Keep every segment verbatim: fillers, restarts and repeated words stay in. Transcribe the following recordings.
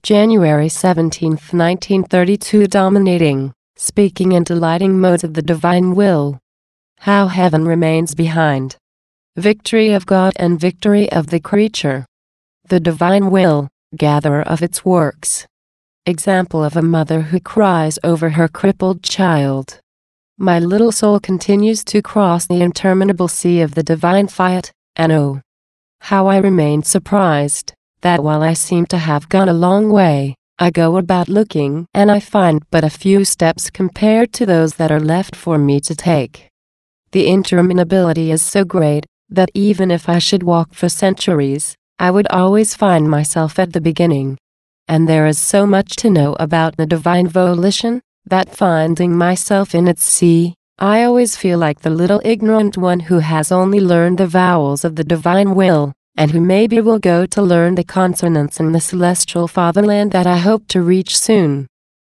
January seventeenth, nineteen thirty-two. Dominating, speaking and delighting modes of the divine will. How heaven remains behind. Victory of God and victory of the creature. The divine will, gatherer of its works. Example of a mother who cries over her crippled child. My little soul continues to cross the interminable sea of the divine fiat, and oh, how I remain surprised, that while I seem to have gone a long way, I go about looking and I find but a few steps compared to those that are left for me to take. The interminability is so great, that even if I should walk for centuries, I would always find myself at the beginning. And there is so much to know about the divine volition, that finding myself in its sea, I always feel like the little ignorant one who has only learned the vowels of the divine will, and who maybe will go to learn the consonants in the celestial fatherland that I hope to reach soon.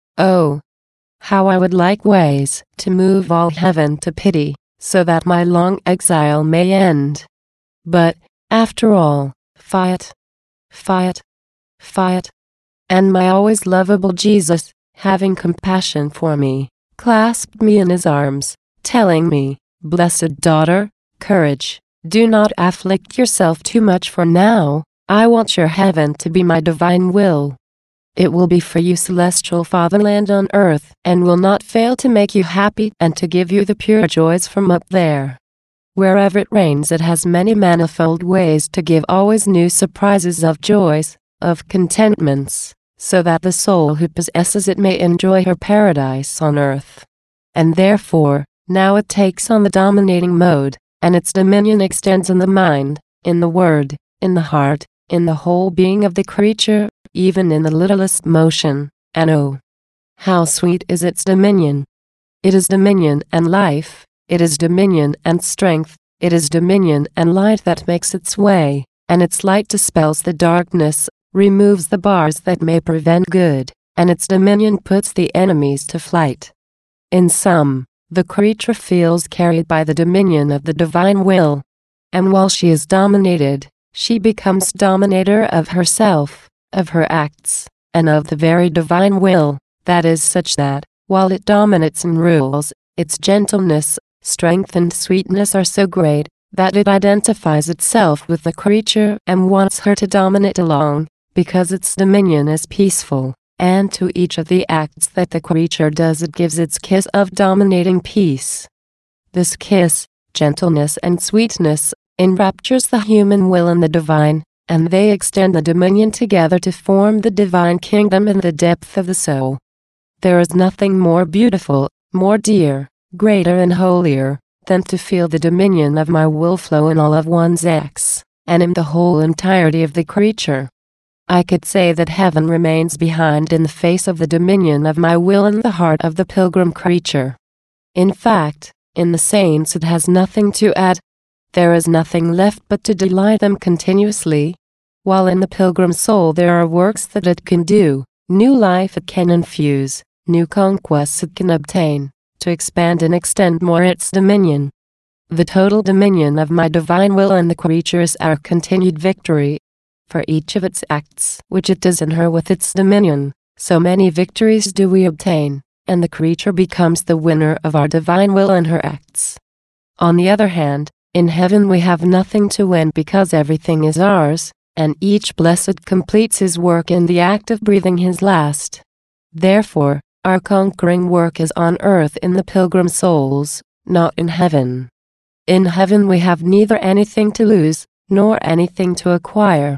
Oh, how I would like ways to move all heaven to pity, so that my long exile may end. But, after all, fiat, fiat, fiat, and my always lovable Jesus, having compassion for me, clasped me in his arms, telling me, "Blessed daughter, courage, do not afflict yourself too much for now, I want your heaven to be my divine will. It will be for you celestial fatherland on earth, and will not fail to make you happy and to give you the pure joys from up there. Wherever it reigns it has many manifold ways to give always new surprises of joys, of contentments, so that the soul who possesses it may enjoy her paradise on earth. And therefore, now it takes on the dominating mode, and its dominion extends in the mind, in the word, in the heart, in the whole being of the creature, even in the littlest motion, and oh, how sweet is its dominion! It is dominion and life, it is dominion and strength, it is dominion and light that makes its way, and its light dispels the darkness, removes the bars that may prevent good, and its dominion puts the enemies to flight. In sum, the creature feels carried by the dominion of the divine will, and while she is dominated, she becomes dominator of herself, of her acts, and of the very divine will, that is such that, while it dominates and rules, its gentleness, strength and sweetness are so great, that it identifies itself with the creature and wants her to dominate along, because its dominion is peaceful, and to each of the acts that the creature does it gives its kiss of dominating peace. This kiss, gentleness and sweetness, enraptures the human will in the divine, and they extend the dominion together to form the divine kingdom in the depth of the soul. There is nothing more beautiful, more dear, greater and holier, than to feel the dominion of my will flow in all of one's acts, and in the whole entirety of the creature. I could say that heaven remains behind in the face of the dominion of my will in the heart of the pilgrim creature. In fact, in the saints it has nothing to add. There is nothing left but to delight them continuously. While in the pilgrim soul there are works that it can do, new life it can infuse, new conquests it can obtain, to expand and extend more its dominion. The total dominion of my divine will in the creature is our continued victory. For each of its acts which it does in her with its dominion, so many victories do we obtain, and the creature becomes the winner of our divine will in her acts. On the other hand, in heaven we have nothing to win because everything is ours, and each blessed completes his work in the act of breathing his last. Therefore, our conquering work is on earth in the pilgrim souls, not in heaven. In heaven we have neither anything to lose, nor anything to acquire.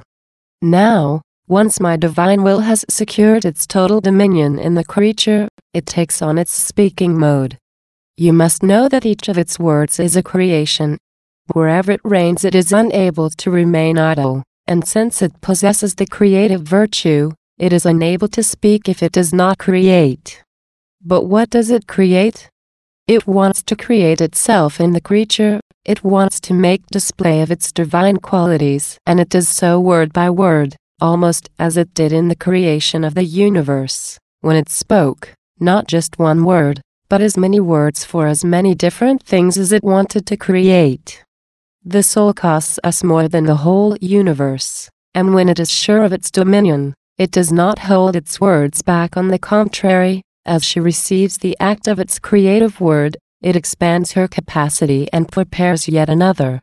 Now, once my divine will has secured its total dominion in the creature, it takes on its speaking mode. You must know that each of its words is a creation. Wherever it reigns it is unable to remain idle, and since it possesses the creative virtue, it is unable to speak if it does not create. But what does it create? It wants to create itself in the creature. It wants to make display of its divine qualities, and it does so word by word, almost as it did in the creation of the universe, when it spoke, not just one word, but as many words for as many different things as it wanted to create. The soul costs us more than the whole universe, and when it is sure of its dominion, It does not hold its words back. On the contrary, as she receives the act of its creative word, it expands her capacity and prepares yet another.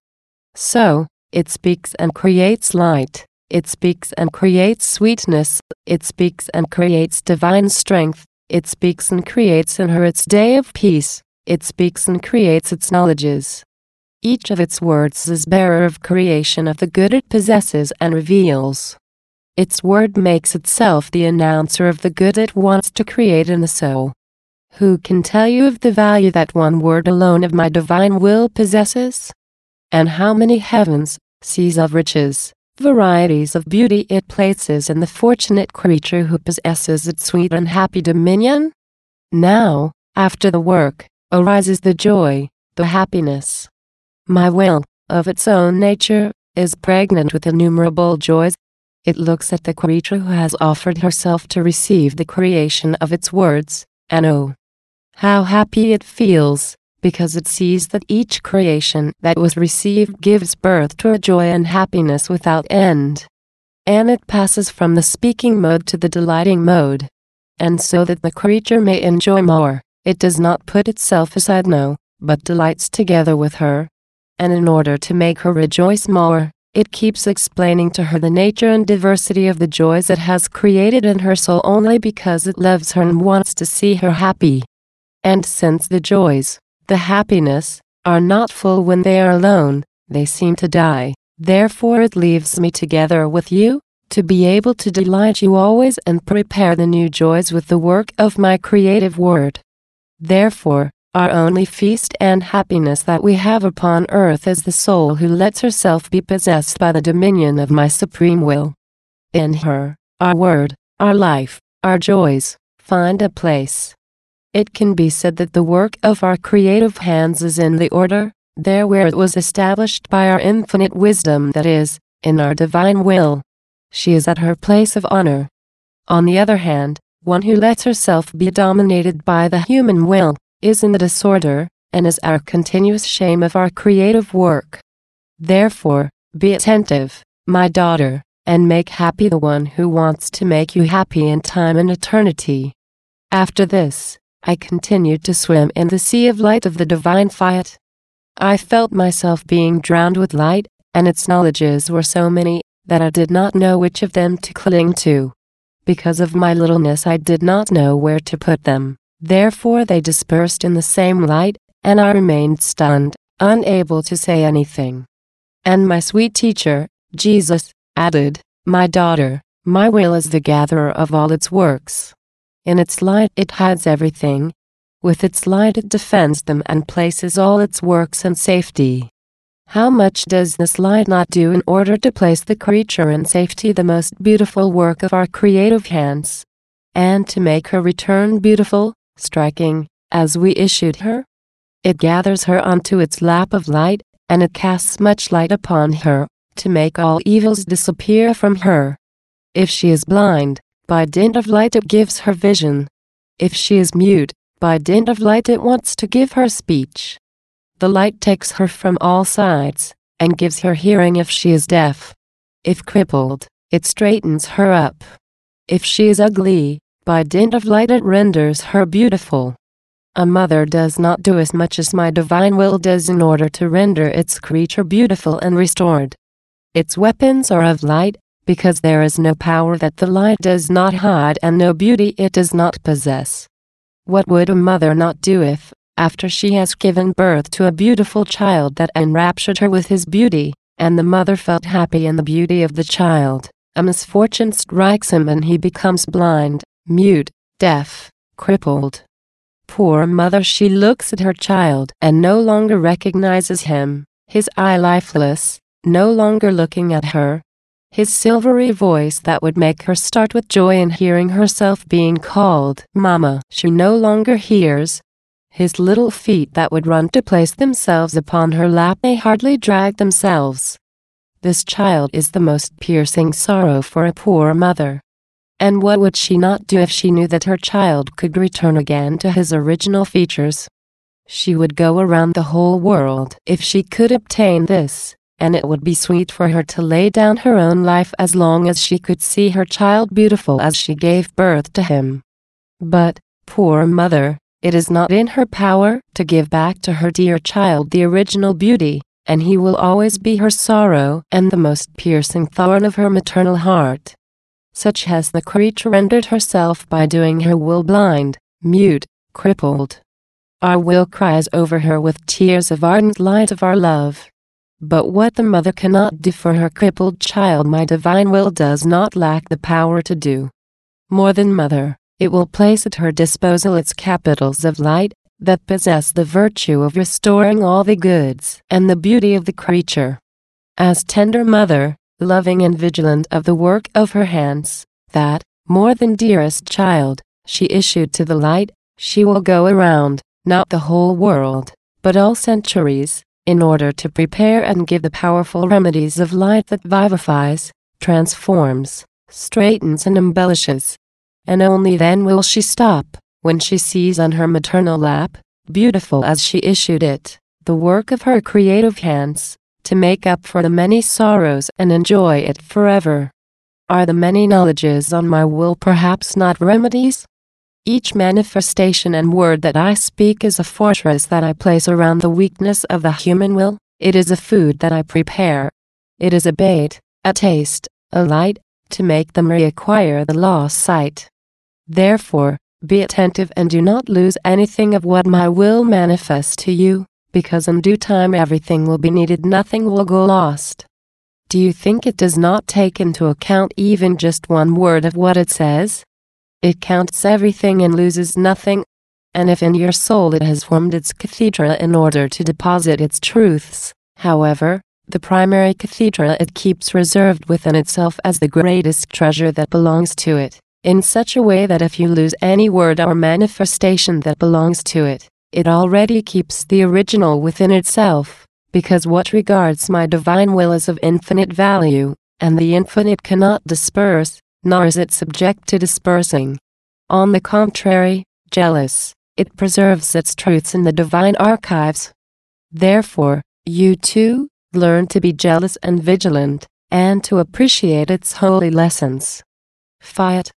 So, it speaks and creates light, it speaks and creates sweetness, it speaks and creates divine strength, it speaks and creates in her its day of peace, it speaks and creates its knowledges. Each of its words is bearer of creation of the good it possesses and reveals. Its word makes itself the announcer of the good it wants to create in the soul. Who can tell you of the value that one word alone of my divine will possesses? And how many heavens, seas of riches, varieties of beauty it places in the fortunate creature who possesses its sweet and happy dominion? Now, after the work, arises the joy, the happiness. My will, of its own nature, is pregnant with innumerable joys. It looks at the creature who has offered herself to receive the creation of its words, and oh, how happy it feels, because it sees that each creation that was received gives birth to a joy and happiness without end. And it passes from the speaking mode to the delighting mode. And so that the creature may enjoy more, it does not put itself aside, no, but delights together with her. And in order to make her rejoice more, it keeps explaining to her the nature and diversity of the joys it has created in her soul only because it loves her and wants to see her happy. And since the joys, the happiness, are not full when they are alone, they seem to die. Therefore it leaves me together with you, to be able to delight you always and prepare the new joys with the work of my creative word. Therefore, our only feast and happiness that we have upon earth is the soul who lets herself be possessed by the dominion of my supreme will. In her, our word, our life, our joys, find a place. It can be said that the work of our creative hands is in the order, there where it was established by our infinite wisdom, that is, in our divine will. She is at her place of honor. On the other hand, one who lets herself be dominated by the human will, is in the disorder, and is our continuous shame of our creative work. Therefore, be attentive, my daughter, and make happy the one who wants to make you happy in time and eternity. After this, I continued to swim in the sea of light of the divine fiat. I felt myself being drowned with light, and its knowledges were so many, that I did not know which of them to cling to. Because of my littleness I did not know where to put them. Therefore they dispersed in the same light, and I remained stunned, unable to say anything. And my sweet teacher, Jesus, added, My daughter, my will is the gatherer of all its works. In its light it hides everything. With its light it defends them and places all its works in safety. How much does this light not do in order to place the creature in safety, the most beautiful work of our creative hands, and to make her return beautiful, striking, as we issued her? It gathers her onto its lap of light, and it casts much light upon her, to make all evils disappear from her. If she is blind, by dint of light it gives her vision. If she is mute, by dint of light it wants to give her speech. The light takes her from all sides, and gives her hearing if she is deaf. If crippled, it straightens her up. If she is ugly, by dint of light it renders her beautiful. A mother does not do as much as my divine will does in order to render its creature beautiful and restored. Its weapons are of light, because there is no power that the light does not hide and no beauty it does not possess. What would a mother not do if, after she has given birth to a beautiful child that enraptured her with his beauty, and the mother felt happy in the beauty of the child, a misfortune strikes him and he becomes blind, mute, deaf, crippled? Poor mother, she looks at her child and no longer recognizes him, his eye lifeless, no longer looking at her. His silvery voice that would make her start with joy in hearing herself being called Mama, she no longer hears. His little feet that would run to place themselves upon her lap may hardly drag themselves. This child is the most piercing sorrow for a poor mother. And what would she not do if she knew that her child could return again to his original features? She would go around the whole world if she could obtain this, and it would be sweet for her to lay down her own life as long as she could see her child beautiful as she gave birth to him. But, poor mother, it is not in her power to give back to her dear child the original beauty, and he will always be her sorrow and the most piercing thorn of her maternal heart. Such has the creature rendered herself by doing her will blind, mute, crippled. Our will cries over her with tears of ardent light of our love. But what the mother cannot do for her crippled child, my divine will does not lack the power to do. More than mother, it will place at her disposal its capitals of light, that possess the virtue of restoring all the goods and the beauty of the creature. As tender mother, loving and vigilant of the work of her hands, that, more than dearest child, she issued to the light, she will go around, not the whole world, but all centuries, in order to prepare and give the powerful remedies of light that vivifies, transforms, straightens and embellishes. And only then will she stop, when she sees on her maternal lap, beautiful as she issued it, the work of her creative hands, to make up for the many sorrows and enjoy it forever. Are the many knowledges on my will perhaps not remedies? Each manifestation and word that I speak is a fortress that I place around the weakness of the human will. It is a food that I prepare. It is a bait, a taste, a light, to make them reacquire the lost sight. Therefore, be attentive and do not lose anything of what my will manifests to you, because in due time everything will be needed, nothing will go lost. Do you think it does not take into account even just one word of what it says? It counts everything and loses nothing. And if in your soul it has formed its cathedra in order to deposit its truths, however, the primary cathedra it keeps reserved within itself as the greatest treasure that belongs to it, in such a way that if you lose any word or manifestation that belongs to it, it already keeps the original within itself, because what regards my divine will is of infinite value, and the infinite cannot disperse, nor is it subject to dispersing. On the contrary, jealous, it preserves its truths in the divine archives. Therefore, you too, learn to be jealous and vigilant, and to appreciate its holy lessons. Fiat.